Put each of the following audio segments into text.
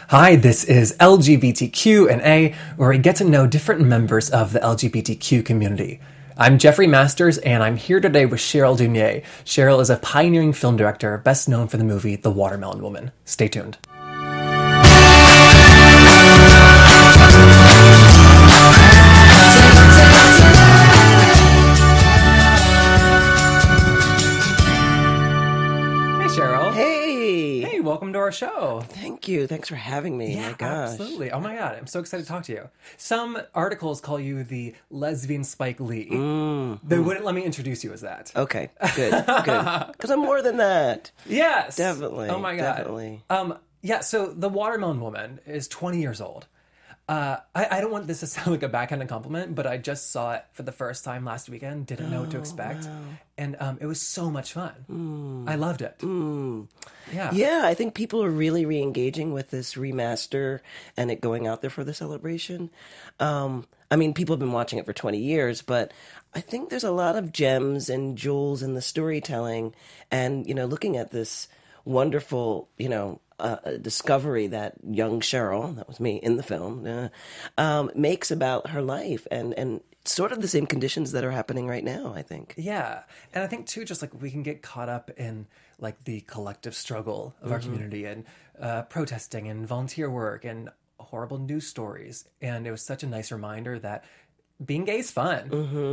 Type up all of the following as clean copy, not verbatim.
Hi, this is LGBTQ and A, where we get to know different members of the LGBTQ community. I'm Jeffrey Masters, and I'm here today with Cheryl Dunye. Cheryl is a pioneering film director, best known for the movie The Watermelon Woman. Stay tuned. Welcome to our show. Thank you. Thanks for having me. Yeah, my gosh. Absolutely. Oh my God. I'm so excited to talk to you. Some articles call you the lesbian Spike Lee. They wouldn't let me introduce you as that. Okay. Good. Good. Because I'm more than that. Yes. Definitely. Oh my God. Definitely. Yeah, so The Watermelon Woman is 20 years old. I don't want this to sound like a backhanded compliment, but I just saw it for the first time last weekend, didn't know what to expect, and it was so much fun. I loved it. Yeah, I think people are really re-engaging with this remaster and it going out there for the celebration. I mean, people have been watching it for 20 years, but I think there's a lot of gems and jewels in the storytelling and, looking at this wonderful, discovery that young Cheryl, that was me in the film, makes about her life and sort of the same conditions that are happening right now, I think. Yeah. And I think, too, just like we can get caught up in like the collective struggle of our community and protesting and volunteer work and horrible news stories. And it was such a nice reminder that being gay is fun.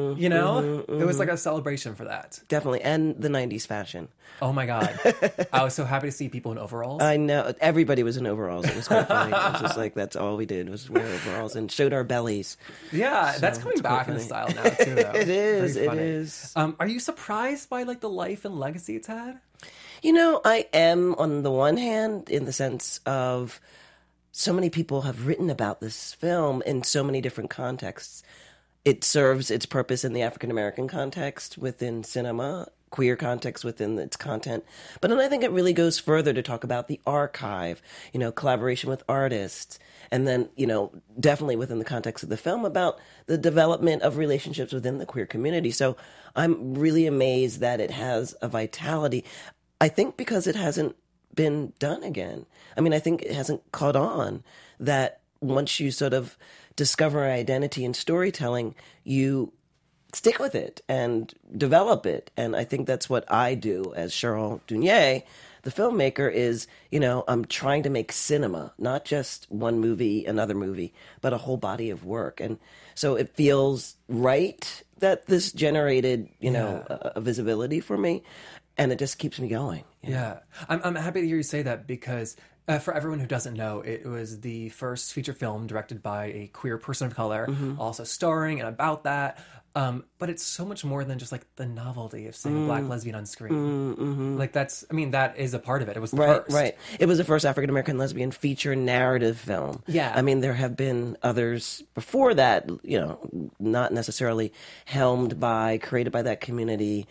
It was like a celebration for that. Definitely. And the 90s fashion. Oh my God. I was so happy to see people in overalls. I know. Everybody was in overalls. It was quite funny. It was just like, that's all we did was wear overalls and showed our bellies. Yeah, so that's coming back in style now too, though. It is. It is. Are you surprised by like the life and legacy it's had? I am on the one hand in the sense of so many people have written about this film in so many different contexts. It serves its purpose in the African-American context within cinema, queer context within its content. But then I think it really goes further to talk about the archive, collaboration with artists. And then, definitely within the context of the film about the development of relationships within the queer community. So I'm really amazed that it has a vitality. I think because it hasn't been done again. I mean, I think it hasn't caught on that once you sort of discover identity in storytelling, you stick with it and develop it. And I think that's what I do as Cheryl Dunye, the filmmaker, is, I'm trying to make cinema, not just one movie, another movie, but a whole body of work. And so it feels right that this generated, a visibility for me. And it just keeps me going. Yeah. I'm happy to hear you say that because for everyone who doesn't know, it was the first feature film directed by a queer person of color, also starring and about that. But it's so much more than just like the novelty of seeing a black lesbian on screen. Like that is a part of it. It was the first. Right. It was the first African-American lesbian feature narrative film. Yeah. I mean, there have been others before that, not necessarily created by that community.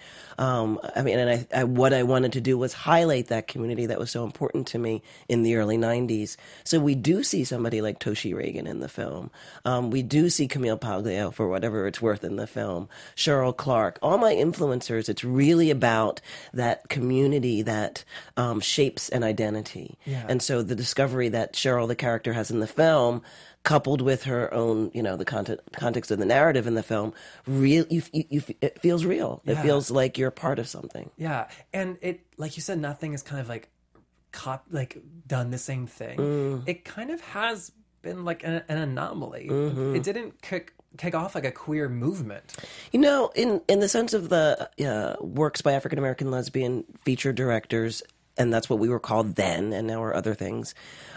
What I wanted to do was highlight that community that was so important to me in the early 90s. So we do see somebody like Toshi Reagan in the film. We do see Camille Paglia, for whatever it's worth, in the film. Cheryl Clark, all my influencers. It's really about that community that shapes an identity. Yeah. And so the discovery that Cheryl, the character, has in the film, coupled with her own, the context of the narrative in the film, it feels real. Yeah. It feels like you're a part of something. Yeah. And it, like you said, nothing is kind of like done the same thing. It kind of has been like an anomaly. It didn't kick off like a queer movement. In the sense of the works by African-American lesbian feature directors, and that's what we were called then, and now we're other things,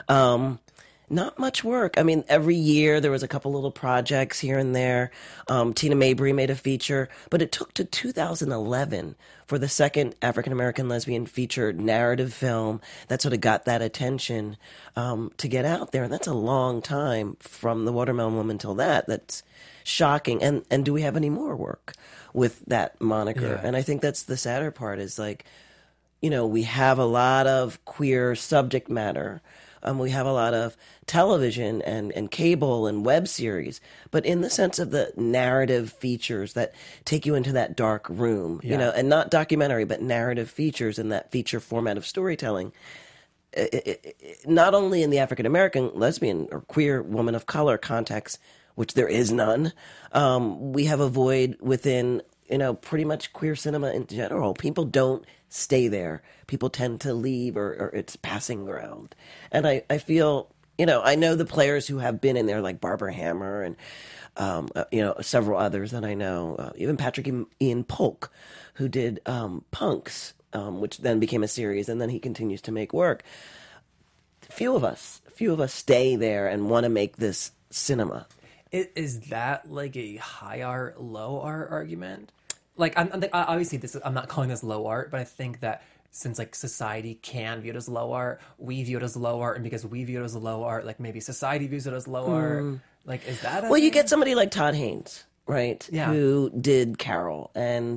not much work. I mean, every year there was a couple little projects here and there. Tina Mabry made a feature, but it took to 2011 for the second African-American lesbian feature narrative film that sort of got that attention to get out there. And that's a long time from The Watermelon Woman till that. That's shocking. And do we have any more work with that moniker? Yeah. And I think that's the sadder part is like, we have a lot of queer subject matter. We have a lot of television and cable and web series, but in the sense of the narrative features that take you into that dark room, and not documentary, but narrative features in that feature format of storytelling, not only in the African American, lesbian, or queer woman of color context, which there is none, we have a void within, pretty much queer cinema in general. People don't stay there. People tend to leave, or it's passing ground. And I feel, I know the players who have been in there, like Barbara Hammer and, several others that I know, even Patrick Ian Polk, who did Punks, which then became a series, and then he continues to make work. Few of us stay there and want to make this cinema. Is that like a high art, low art argument? Like, obviously I'm not calling this low art, but I think that since like society can view it as low art, we view it as low art, and because we view it as low art, like maybe society views it as low art. Like, is that well, you get somebody like Todd Haynes, right? Yeah. Who did Carol, and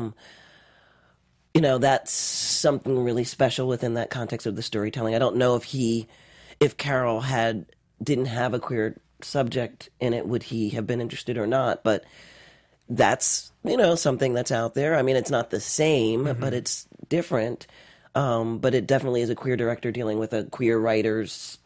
that's something really special within that context of the storytelling. I don't know if Carol didn't have a queer subject in it, would he have been interested or not? But that's, something that's out there. I mean, it's not the same, but it's different. But it definitely is a queer director dealing with a queer writer's,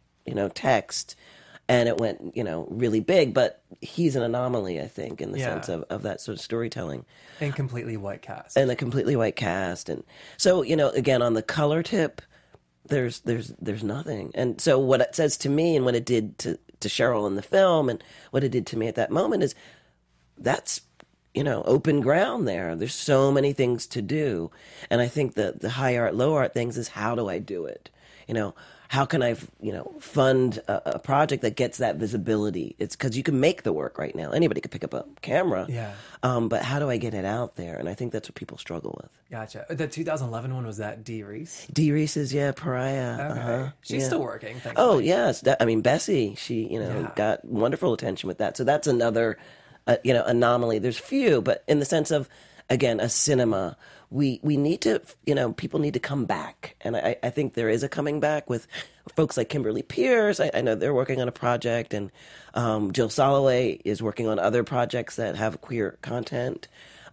text. And it went, really big. But he's an anomaly, I think, in the sense of that sort of storytelling. And completely white cast. And a completely white cast. And so, again, on the color tip, there's nothing. And so what it says to me, and what it did to Cheryl in the film, and what it did to me at that moment, is that's, open ground there. There's so many things to do. And I think the high art, low art things is, how do I do it? How can I, fund a project that gets that visibility? It's because you can make the work right now. Anybody could pick up a camera. Yeah. But how do I get it out there? And I think that's what people struggle with. Gotcha. The 2011 one, was that Dee Reese? Dee Reese's, Pariah. Okay. She's still working, thankfully. Oh, yes. Bessie, she, got wonderful attention with that. So that's another, anomaly. There's few, but in the sense of, again, a cinema, we need to, people need to come back. And I think there is a coming back with folks like Kimberly Pierce. I know they're working on a project, and Jill Soloway is working on other projects that have queer content.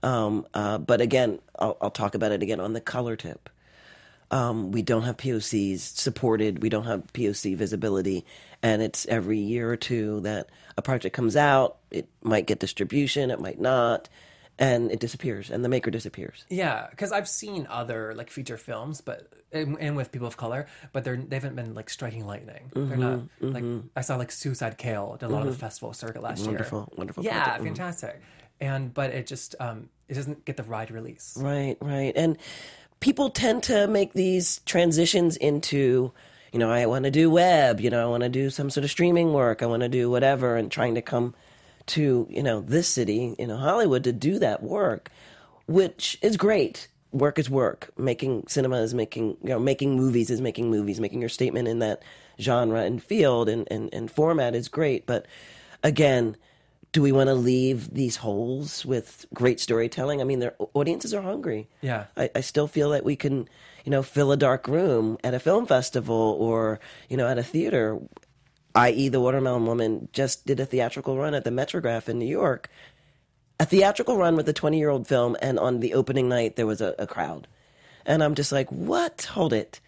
But again, I'll talk about it again on the color tip. We don't have POCs supported. We don't have POC visibility. And it's every year or two that a project comes out. It might get distribution. It might not. And it disappears, and the maker disappears. Yeah, because I've seen other like feature films, but and with people of color, but they haven't been like striking lightning. They're not like, I saw like Suicide Kale did a lot of the festival circuit last year. Wonderful. Yeah, project. fantastic. But it just it doesn't get the wide release. Right. And people tend to make these transitions into, I want to do web, I want to do some sort of streaming work, I want to do whatever, and trying to come to, this city, Hollywood, to do that work, which is great. Work is work. Making cinema is making movies is making movies. Making your statement in that genre and field and format is great. But again, do we want to leave these holes with great storytelling? I mean, their audiences are hungry. Yeah. I still feel that we can, fill a dark room at a film festival or, at a theater, i.e. The Watermelon Woman just did a theatrical run at the Metrograph in New York. A theatrical run with a 20-year-old film, and on the opening night, there was a crowd. And I'm just like, what? Hold it.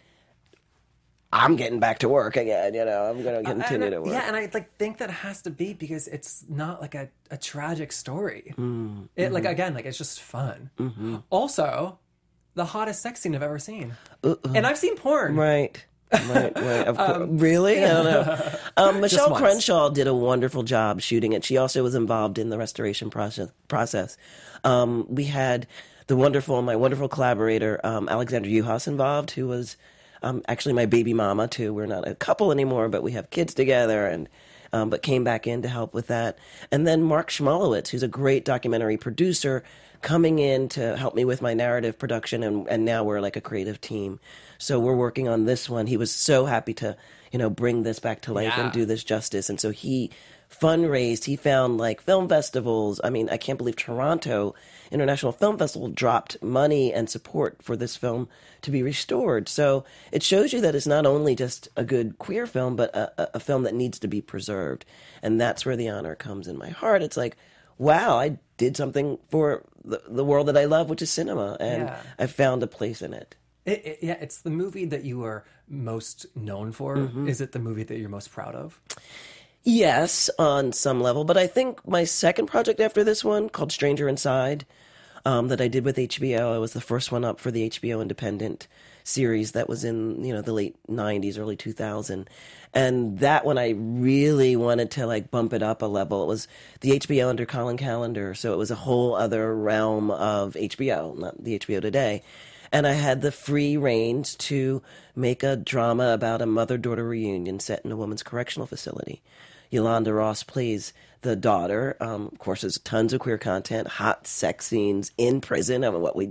I'm getting back to work again, I'm going to continue to work. Yeah, and I think that has to be because it's not like a tragic story. It's just fun. Also, the hottest sex scene I've ever seen. And I've seen porn. Right. Of course. Really? I don't know. Michelle Crenshaw did a wonderful job shooting it. She also was involved in the restoration process. We had my wonderful collaborator, Alexandra Uhas, involved, who was actually my baby mama too. We're not a couple anymore, but we have kids together, and but came back in to help with that. And then Mark Schmolowitz, who's a great documentary producer, coming in to help me with my narrative production, and now we're like a creative team. So we're working on this one. He was so happy to, bring this back to life and do this justice. And so he fundraised. He found like film festivals. I mean, I can't believe Toronto International Film Festival dropped money and support for this film to be restored. So it shows you that it's not only just a good queer film, but a film that needs to be preserved. And that's where the honor comes in my heart. It's like, wow, I did something for the world that I love, which is cinema, and I found a place in it. Yeah, it's the movie that you are most known for. Is it the movie that you're most proud of? Yes, on some level. But I think my second project after this one, called Stranger Inside, that I did with HBO, I was the first one up for the HBO independent series that was in, the late 90s, early 2000. And that one I really wanted to like bump it up a level. It was the HBO under Colin Callender, so it was a whole other realm of HBO, not the HBO today. And I had the free reins to make a drama about a mother-daughter reunion set in a women's correctional facility. Yolanda Ross plays the daughter. Of course, there's tons of queer content, hot sex scenes in prison. I mean, what we,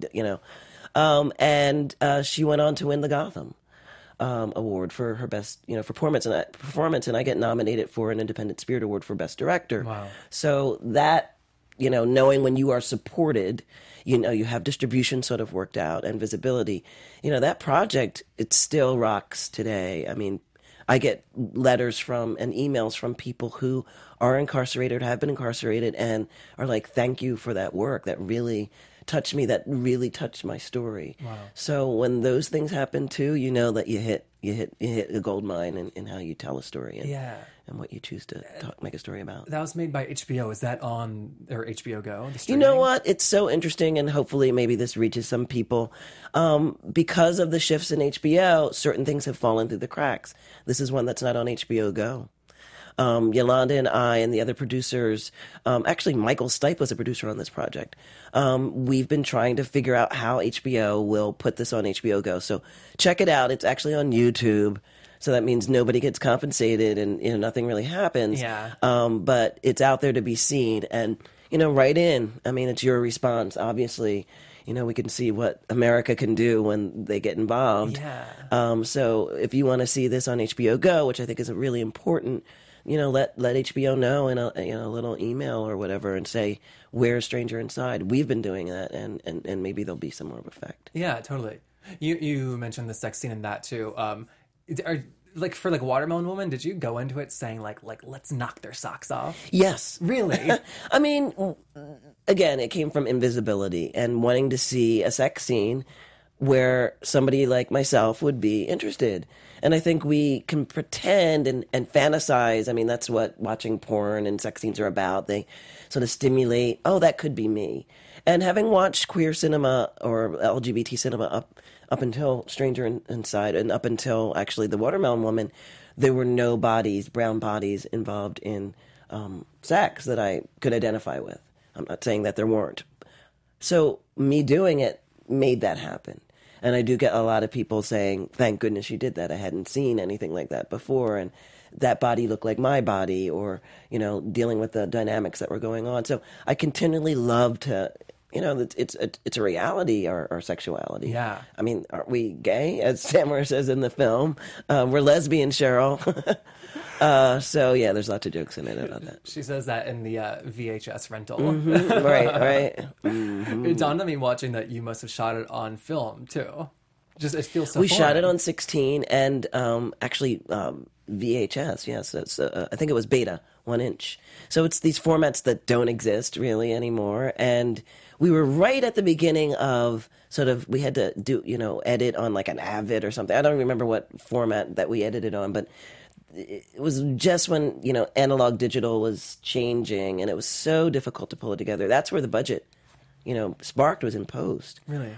and she went on to win the Gotham award for her best, performance, and I get nominated for an Independent Spirit Award for Best Director. Wow! So that, knowing when you are supported, you have distribution sort of worked out and visibility. That project, it still rocks today. I mean, I get letters from and emails from people who are incarcerated, have been incarcerated, and are like, thank you for that work. That really touched me. That really touched my story. Wow. So when those things happen too, you know that you hit a gold mine in how you tell a story and what you choose to make a story about. That was made by HBO. Is that on their HBO Go? You know what? It's so interesting, and hopefully maybe this reaches some people. Because of the shifts in HBO, certain things have fallen through the cracks. This is one that's not on HBO Go. Yolanda and I and the other producers, actually Michael Stipe was a producer on this project. We've been trying to figure out how HBO will put this on HBO Go. So check it out. It's actually on YouTube. So that means nobody gets compensated and, nothing really happens. Yeah. But it's out there to be seen. And, write in. I mean, it's your response. Obviously, we can see what America can do when they get involved. Yeah. So if you want to see this on HBO Go, which I think is really important, let HBO know in a little email or whatever and say, where's Stranger Inside? We've been doing that, and maybe there'll be some more of effect. Yeah, totally. You mentioned the sex scene in that too. For Watermelon Woman, did you go into it saying like let's knock their socks off? Yes. Really? I mean, again, it came from invisibility and wanting to see a sex scene where somebody like myself would be interested. And I think we can pretend and fantasize. I mean, that's what watching porn and sex scenes are about. They sort of stimulate, oh, that could be me. And having watched queer cinema or LGBT cinema up until Stranger Inside and up until actually The Watermelon Woman, there were no bodies, brown bodies, involved in sex that I could identify with. I'm not saying that there weren't. So me doing it made that happen. And I do get a lot of people saying, thank goodness you did that. I hadn't seen anything like that before. And that body looked like my body, or, dealing with the dynamics that were going on. So I continually love to, it's a reality, our sexuality. Yeah. I mean, aren't we gay, as Tamara says in the film? We're lesbian, Cheryl. So yeah, there's lots of jokes in it about that. She says that in the VHS rental. Mm-hmm. Right. Mm-hmm. It dawned on me watching that you must have shot it on film too. Just it feels so. We foreign. shot it on 16 and actually VHS. Yes, it's, I think it was Beta 1 inch. So it's these formats that don't exist really anymore. And we were right at the beginning of we had to do edit on like an Avid or something. I don't remember what format that we edited on, but it was just when, analog digital was changing, and it was so difficult to pull it together. That's where the budget, sparked, was in post. Really?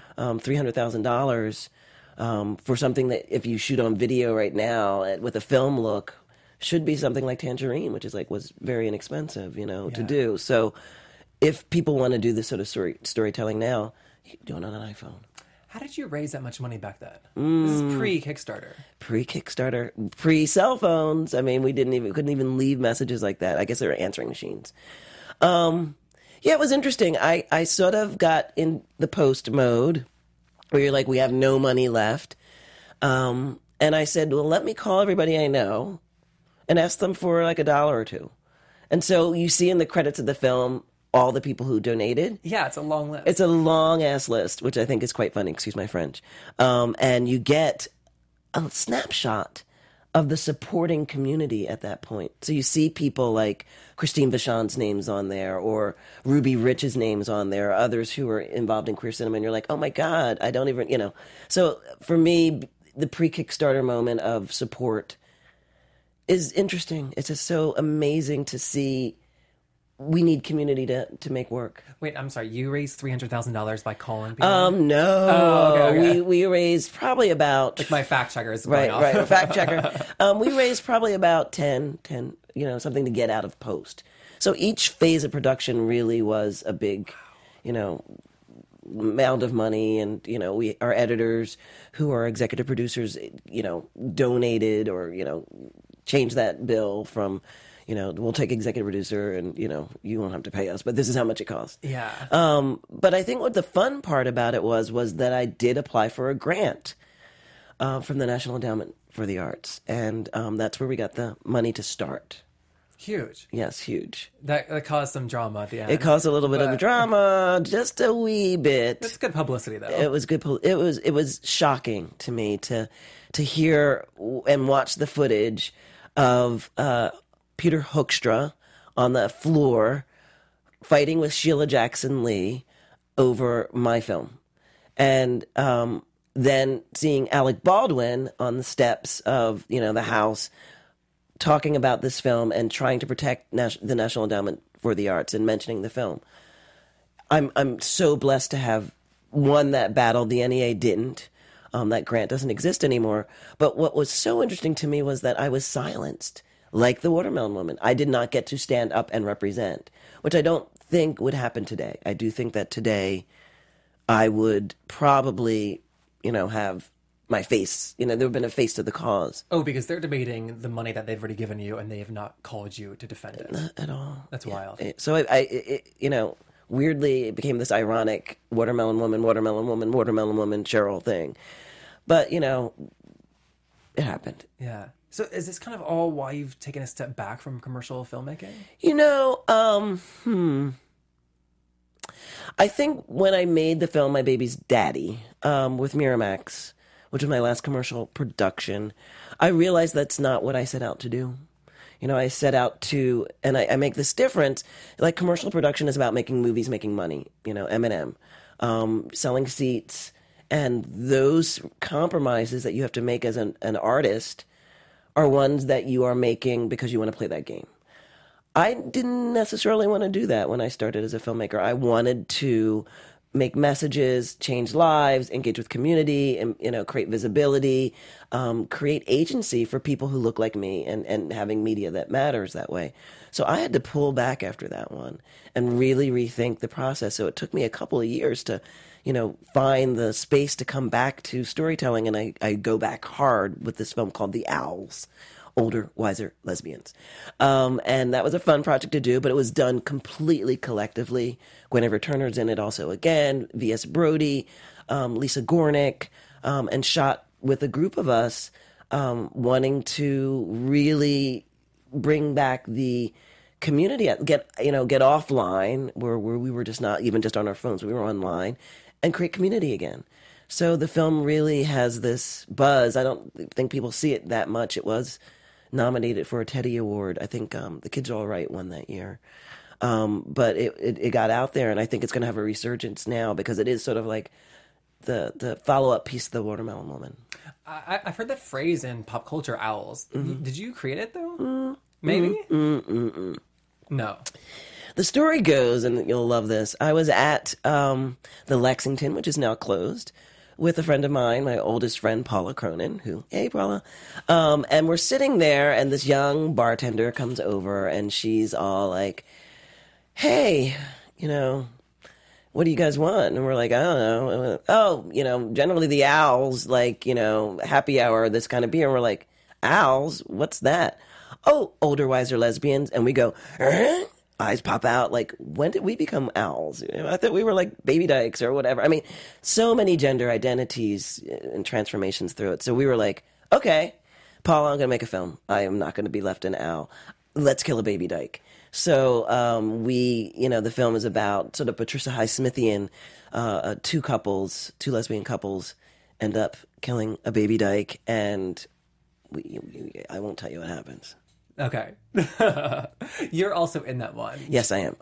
$300,000 for something that if you shoot on video right now with a film look should be something like Tangerine, which is was very inexpensive, to do. So if people want to do this sort of storytelling now, you can do it on an iPhone. How did you raise that much money back then? This is pre-Kickstarter. Pre-Kickstarter, pre-cell phones. I mean, we couldn't even leave messages like that. I guess they were answering machines. Yeah, it was interesting. I sort of got in the post mode where you're like, we have no money left. And I said, well, let me call everybody I know and ask them for like $1 or $2. And so you see in the credits of the film all the people who donated. Yeah, it's a long list. It's a long-ass list, which I think is quite funny, excuse my French. And you get a snapshot of the supporting community at that point. So you see people like Christine Vachon's names on there, or Ruby Rich's names on there, others who are involved in queer cinema, and you're like, oh my God, I don't even, So for me, the pre-Kickstarter moment of support is interesting. It's just so amazing to see. We need community to make work. Wait, I'm sorry. You raised $300,000 by calling people? No. Oh, okay. We raised probably about... Like my fact checker is going off. Right, fact checker. We raised probably about 10, something to get out of post. So each phase of production really was a big, amount of money, and our editors, who are executive producers, donated or changed that bill from... we'll take executive producer and, you won't have to pay us, but this is how much it costs. Yeah. But I think what the fun part about it was that I did apply for a grant from the National Endowment for the Arts. And that's where we got the money to start. Huge. Yes, huge. That caused some drama at the end. It caused a little bit of drama, just a wee bit. It's good publicity, though. It was good. It was shocking to me to hear and watch the footage of Peter Hoekstra on the floor fighting with Sheila Jackson Lee over my film. And then seeing Alec Baldwin on the steps of, the House talking about this film and trying to protect the National Endowment for the Arts and mentioning the film. I'm so blessed to have won that battle. The NEA didn't. That grant doesn't exist anymore. But what was so interesting to me was that I was silenced. Like the Watermelon Woman, I did not get to stand up and represent, which I don't think would happen today. I do think that today I would probably, have my face, there would have been a face to the cause. Oh, because they're debating the money that they've already given you, and they have not called you to defend it. Not at all. That's wild. So weirdly, it became this ironic Watermelon Woman, Watermelon Woman, Watermelon Woman, Cheryl thing. But, it happened. Yeah. So is this kind of all why you've taken a step back from commercial filmmaking? I think when I made the film My Baby's Daddy with Miramax, which was my last commercial production, I realized that's not what I set out to do. I set out to, and I make this difference, like commercial production is about making movies, making money, M&M, selling seats, and those compromises that you have to make as an artist are ones that you are making because you want to play that game. I didn't necessarily want to do that when I started as a filmmaker. I wanted to make messages, change lives, engage with community, and create visibility, create agency for people who look like me, and having media that matters that way. So I had to pull back after that one and really rethink the process. So it took me a couple of years to find the space to come back to storytelling. And I go back hard with this film called The Owls, Older, Wiser Lesbians. And that was a fun project to do, but it was done completely collectively. Guinevere Turner's in it also again, V.S. Brody, Lisa Gornick, and shot with a group of us wanting to really bring back the community, get offline where we were just not even just on our phones, we were online, and create community again. So the film really has this buzz. I don't think people see it that much. It was nominated for a Teddy Award. I think The Kids Are All Right won that year. But it got out there, and I think it's going to have a resurgence now because it is sort of like the follow-up piece of The Watermelon Woman. I've heard that phrase in pop culture, owls. Mm-hmm. Did you create it, though? Maybe? No. The story goes, and you'll love this, I was at the Lexington, which is now closed, with a friend of mine, my oldest friend, Paula Cronin, hey, Paula. And we're sitting there, and this young bartender comes over, and she's all like, hey, what do you guys want? And we're like, I don't know. Oh, generally the Owls, like, happy hour, this kind of beer. And we're like, Owls? What's that? Oh, Older, Wiser Lesbians. And we go, eyes pop out. Like, when did we become owls? I thought we were like baby dykes or whatever. I mean, so many gender identities and transformations through it. So we were like, okay, Paula, I'm going to make a film. I am not going to be left an owl. Let's kill a baby dyke. So the film is about sort of Patricia Highsmithian, two lesbian couples end up killing a baby dyke, and I won't tell you what happens. Okay. You're also in that one. Yes, I am.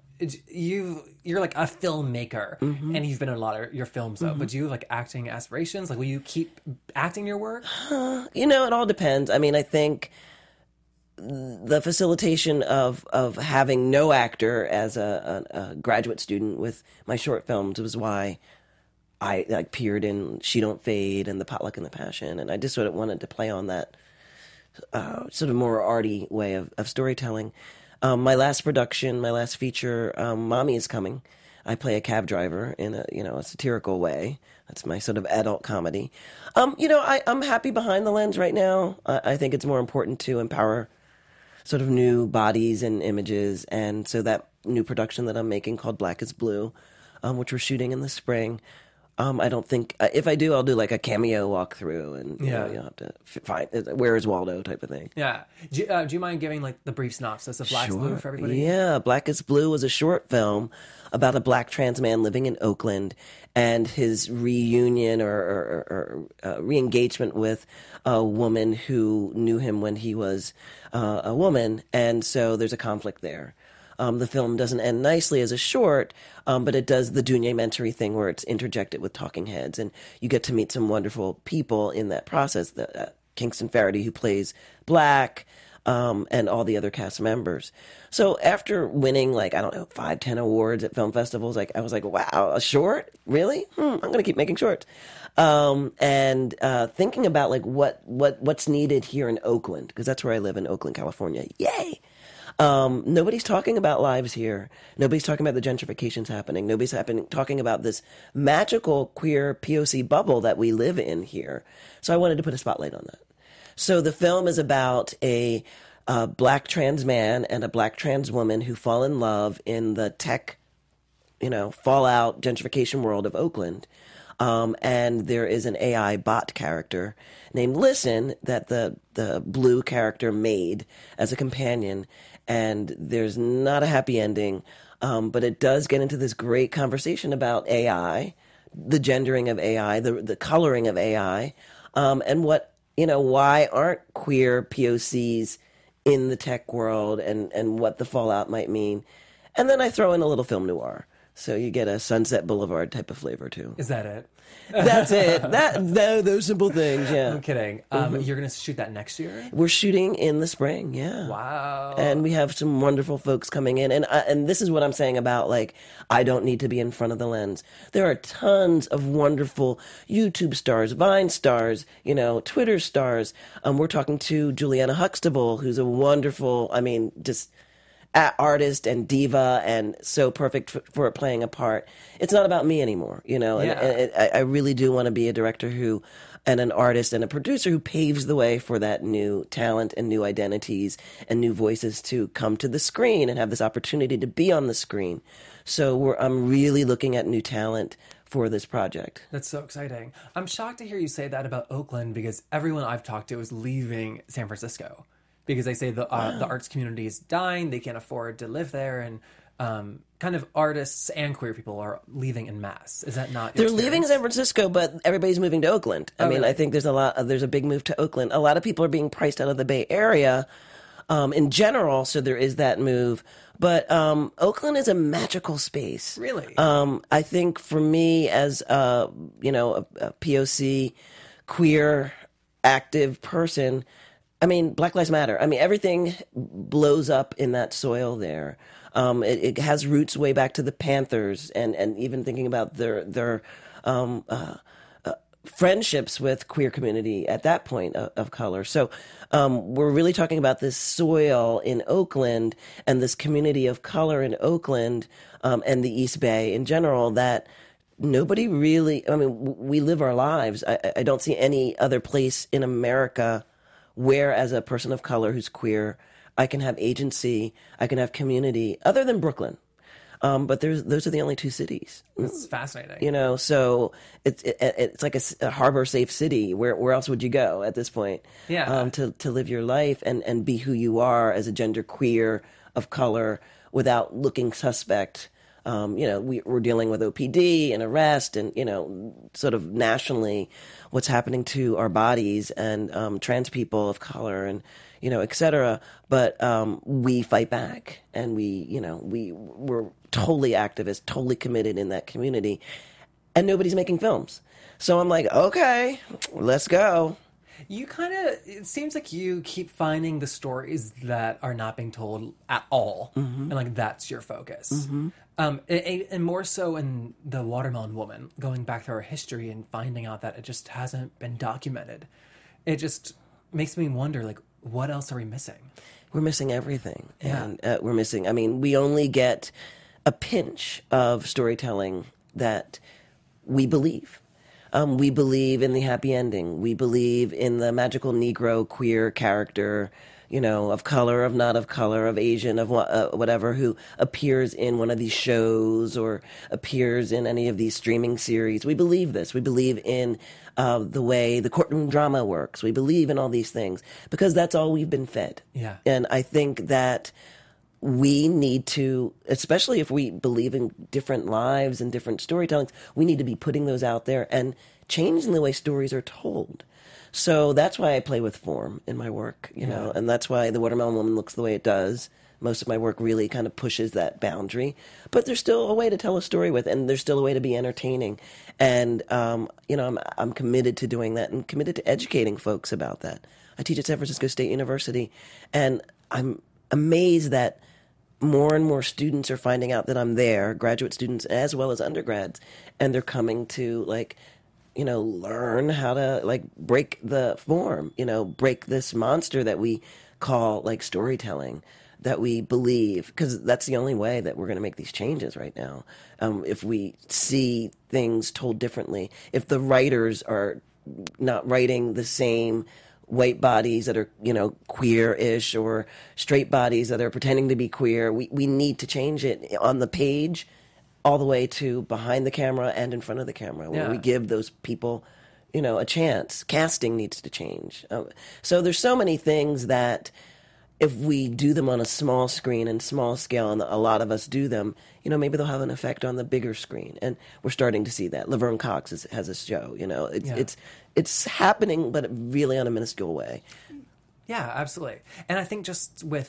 You're like a filmmaker, and you've been in a lot of your films, though. But do you have like acting aspirations? Like, will you keep acting your work? It all depends. I mean, I think the facilitation of having no actor as a graduate student with my short films was why I appeared in She Don't Fade and The Potluck and the Passion, and I just sort of wanted to play on that sort of more arty way of storytelling. My last production, my last feature, Mommy is Coming. I play a cab driver in a satirical way. That's my sort of adult comedy. I'm happy behind the lens right now. I think it's more important to empower sort of new bodies and images. And so that new production that I'm making called Black is Blue, which we're shooting in the spring. I don't think, if I do, I'll do like a cameo walkthrough and you'll have to find, where is Waldo type of thing. Yeah. Do you mind giving like the brief synopsis of Black is Blue for everybody? Yeah. Black is Blue was a short film about a black trans man living in Oakland and his reunion or re-engagement with a woman who knew him when he was a woman. And so there's a conflict there. The film doesn't end nicely as a short, but it does the Dounie Mentory thing where it's interjected with talking heads, and you get to meet some wonderful people in that process. Kingston Faraday, who plays Black, and all the other cast members. So after winning 5-10 awards at film festivals, I was like, wow, a short? Really? I'm going to keep making shorts. And thinking about what's needed here in Oakland, because that's where I live in Oakland, California. Yay! Nobody's talking about lives here. Nobody's talking about the gentrifications happening. Nobody's talking about this magical queer POC bubble that we live in here. So I wanted to put a spotlight on that. So the film is about a black trans man and a black trans woman who fall in love in the tech, fallout gentrification world of Oakland. And there is an AI bot character named Listen that the blue character made as a companion. And there's not a happy ending, but it does get into this great conversation about AI, the gendering of AI, the coloring of AI, and why aren't queer POCs in the tech world and what the fallout might mean. And then I throw in a little film noir. So you get a Sunset Boulevard type of flavor too. Is that it? That's it. Those simple things, yeah. I'm kidding. You're going to shoot that next year? We're shooting in the spring, yeah. Wow. And we have some wonderful folks coming in. And this is what I'm saying about, I don't need to be in front of the lens. There are tons of wonderful YouTube stars, Vine stars, Twitter stars. We're talking to Juliana Huxtable, who's a wonderful, just artist and diva and so perfect for playing a part. It's not about me anymore, and I really do want to be a director and an artist and a producer who paves the way for that new talent and new identities and new voices to come to the screen and have this opportunity to be on the screen. So I'm really looking at new talent for this project. That's so exciting. I'm shocked to hear you say that about Oakland because everyone I've talked to is leaving San Francisco. Because they say the arts community is dying, they can't afford to live there, and kind of artists and queer people are leaving en masse. Is that not your They're leaving San Francisco, but everybody's moving to Oakland. Really? I think there's a big move to Oakland. A lot of people are being priced out of the Bay Area in general, so there is that move. But Oakland is a magical space. Really? I think for me as a POC, queer, active person, Black Lives Matter. Everything blows up in that soil there. It has roots way back to the Panthers, and even thinking about their friendships with queer community at that point of color. So we're really talking about this soil in Oakland and this community of color in Oakland and the East Bay in general that nobody really. We live our lives. I don't see any other place in America where, as a person of color who's queer, I can have agency, I can have community, other than Brooklyn. But those are the only two cities. That's fascinating. So it's like a harbor safe city. Where else would you go at this point? Yeah. To live your life and be who you are as a gender queer of color without looking suspect We're dealing with OPD and arrest and, sort of nationally what's happening to our bodies and trans people of color and, et cetera. But we fight back and we're totally activists, totally committed in that community. And nobody's making films. So I'm like, okay, let's go. It seems like you keep finding the stories that are not being told at all. And like, that's your focus. And more so in The Watermelon Woman, going back through our history and finding out that it just hasn't been documented. It just makes me wonder, like, what else are we missing? We're missing everything. Yeah. And we only get a pinch of storytelling that we believe. We believe in the happy ending. We believe in the magical Negro queer character, of color, of not of color, of Asian, of whatever, who appears in one of these shows or appears in any of these streaming series. We believe this. We believe in the way the courtroom drama works. We believe in all these things because that's all we've been fed. Yeah. And I think that we need to, especially if we believe in different lives and different storytellings, we need to be putting those out there and changing the way stories are told. So that's why I play with form in my work, know, and that's why The Watermelon Woman looks the way it does. Most of my work really kind of pushes that boundary, but there's still a way to tell a story with, and there's still a way to be entertaining. And, I'm committed to doing that and committed to educating folks about that. I teach at San Francisco State University, and I'm amazed that more and more students are finding out that I'm there, graduate students as well as undergrads, and they're coming to learn how to break the form, break this monster that we call storytelling, that we believe, because that's the only way that we're going to make these changes right now. If we see things told differently, if the writers are not writing the same white bodies that are, queer-ish or straight bodies that are pretending to be queer. We need to change it on the page all the way to behind the camera and in front of the camera where we give those people, a chance. Casting needs to change. So there's so many things that if we do them on a small screen and small scale, and a lot of us do them, maybe they'll have an effect on the bigger screen. And we're starting to see that. Laverne Cox has a show, it's happening, but really on a minuscule way. Yeah, absolutely. And I think just with,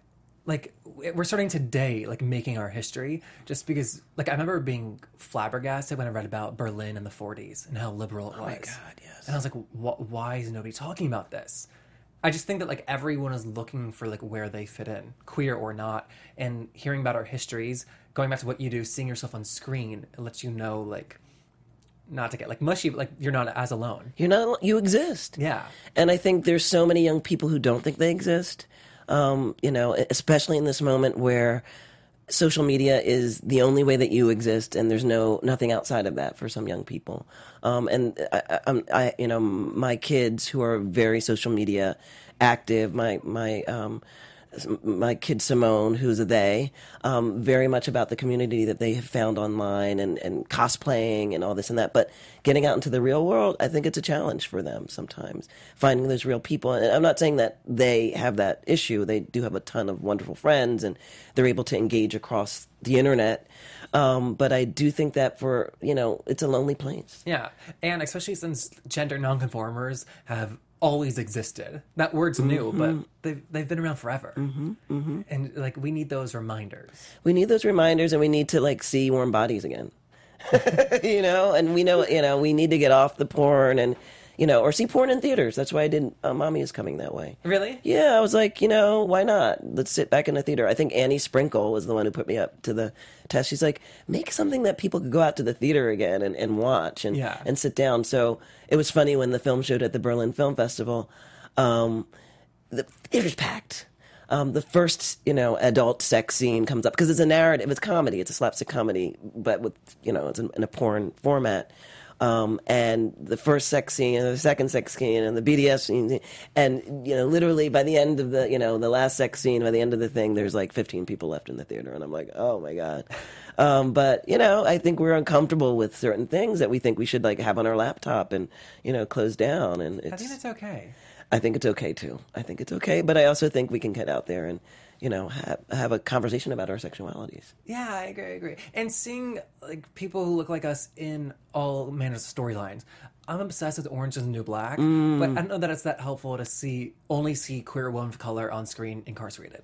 we're starting today, making our history, just because, I remember being flabbergasted when I read about Berlin in the 40s and how liberal it was. Oh my God, yes. And I was like, why is nobody talking about this? I just think that, everyone is looking for, where they fit in, queer or not, and hearing about our histories, going back to what you do, seeing yourself on screen, it lets you know, not to get mushy, but you're not as alone. You exist. Yeah. And I think there's so many young people who don't think they exist. Especially in this moment where social media is the only way that you exist, and there's nothing outside of that for some young people. And my kids who are very social media active, my kid Simone, who's a they, very much about the community that they have found online and cosplaying and all this and that. But getting out into the real world, I think it's a challenge for them sometimes, finding those real people. And I'm not saying that they have that issue. They do have a ton of wonderful friends, and they're able to engage across the internet. But I do think that it's a lonely place. Yeah. And especially since gender nonconformers have always existed. That word's new, but they've been around forever. And we need those reminders. We need those reminders, and we need to see warm bodies again. And we know, we need to get off the porn and, or see porn in theaters. That's why I did Mommy is Coming That Way. Really? Yeah, I was like, why not? Let's sit back in the theater. I think Annie Sprinkle was the one who put me up to the test. She's like, make something that people could go out to the theater again and watch and sit down. So it was funny when the film showed at the Berlin Film Festival, the theater's packed. The first, adult sex scene comes up because it's a narrative. It's comedy. It's a slapstick comedy, but with, it's in a porn format. And the first sex scene and the second sex scene and the BDS scene. And, literally by the end of the, the last sex scene, by the end of the thing, there's 15 people left in the theater. And I'm like, oh my God. But, I think we're uncomfortable with certain things that we think we should have on our laptop and, close down. And I think that's okay. I think it's okay too. I think it's okay, but I also think we can get out there and, have a conversation about our sexualities. Yeah, I agree. And seeing like people who look like us in all manners of storylines. I'm obsessed with Orange is the New Black, but I don't know that it's that helpful to only see queer women of color on screen incarcerated.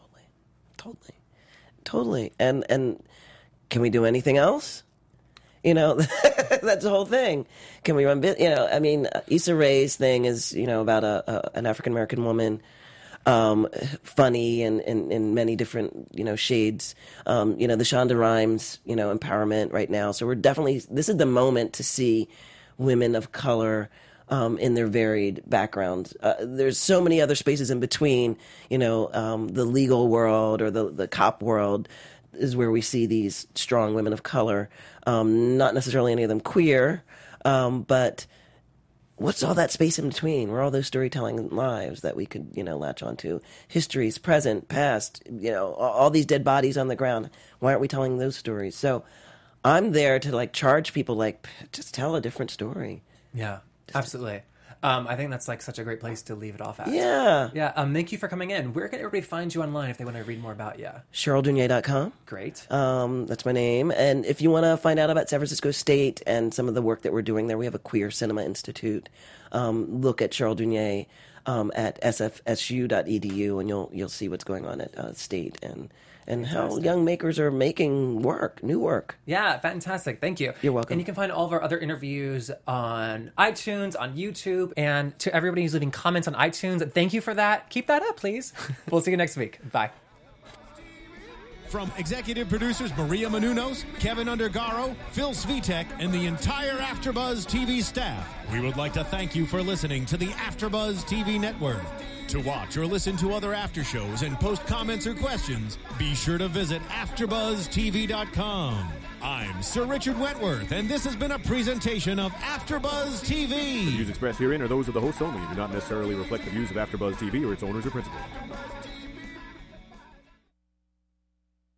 Totally. And can we do anything else? That's the whole thing. Can we run Issa Rae's thing is, about an African-American woman, funny and in many different, shades. The Shonda Rhimes, empowerment right now. So this is the moment to see women of color in their varied backgrounds. There's so many other spaces in between, the legal world or the cop world is where we see these strong women of color, not necessarily any of them queer, but what's all that space in between? Where are all those storytelling lives that we could, latch onto? Histories, present, past, all these dead bodies on the ground. Why aren't we telling those stories? So I'm there to charge people, just tell a different story. Yeah, absolutely. I think that's such a great place to leave it off at. Yeah. Yeah. Thank you for coming in. Where can everybody find you online if they want to read more about you? CherylDunier.com. Great. That's my name. And if you want to find out about San Francisco State and some of the work that we're doing there, we have a Queer Cinema Institute. Look at Cheryl Dunier at sfsu.edu, and you'll see what's going on at State and how young makers are making new work. Yeah, fantastic. Thank you. You're welcome. And you can find all of our other interviews on iTunes, on YouTube, and to everybody who's leaving comments on iTunes, thank you for that. Keep that up, please. We'll see you next week. Bye. From executive producers Maria Menounos, Kevin Undergaro, Phil Svitek, and the entire AfterBuzz TV staff, we would like to thank you for listening to the AfterBuzz TV network. To watch or listen to other after shows and post comments or questions, be sure to visit AfterBuzzTV.com. I'm Sir Richard Wentworth, and this has been a presentation of AfterBuzz TV. The views expressed herein are those of the hosts only and do not necessarily reflect the views of AfterBuzz TV or its owners or principals.